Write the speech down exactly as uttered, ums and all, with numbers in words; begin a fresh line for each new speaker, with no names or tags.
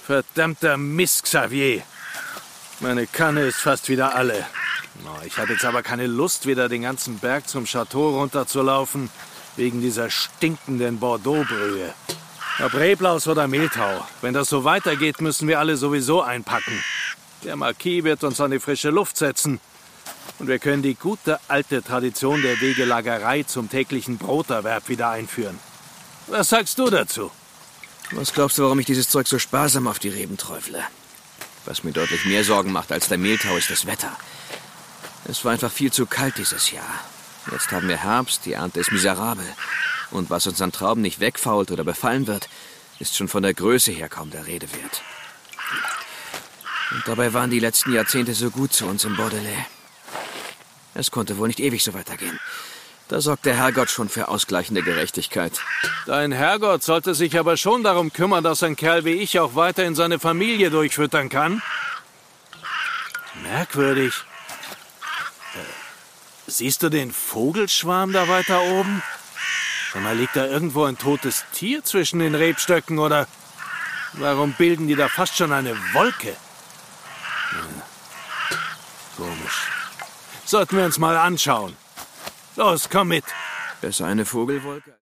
Verdammter Mist, Xavier. Meine Kanne ist fast wieder alle. Ich hatte jetzt aber keine Lust, wieder den ganzen Berg zum Chateau runterzulaufen, wegen dieser stinkenden Bordeaux-Brühe. Ob Reblaus oder Mehltau, wenn das so weitergeht, müssen wir alle sowieso einpacken. Der Marquis wird uns an die frische Luft setzen. Und wir können die gute alte Tradition der Wegelagerei zum täglichen Broterwerb wieder einführen. Was sagst du dazu?
Was glaubst du, warum ich dieses Zeug so sparsam auf die Reben träufle? Was mir deutlich mehr Sorgen macht als der Mehltau, ist das Wetter. Es war einfach viel zu kalt dieses Jahr. Jetzt haben wir Herbst, die Ernte ist miserabel. Und was uns an Trauben nicht wegfault oder befallen wird, ist schon von der Größe her kaum der Rede wert. Und dabei waren die letzten Jahrzehnte so gut zu uns im Bordelais. Es konnte wohl nicht ewig so weitergehen. Da sorgt der Herrgott schon für ausgleichende Gerechtigkeit.
Dein Herrgott sollte sich aber schon darum kümmern, dass ein Kerl wie ich auch weiterhin seine Familie durchfüttern kann. Merkwürdig. Äh, siehst du den Vogelschwarm da weiter oben? Sag mal, liegt da irgendwo ein totes Tier zwischen den Rebstöcken, oder warum bilden die da fast schon eine Wolke? Hm. Komisch. Sollten wir uns mal anschauen. Los, komm mit.
Besser eine Vogelwolke.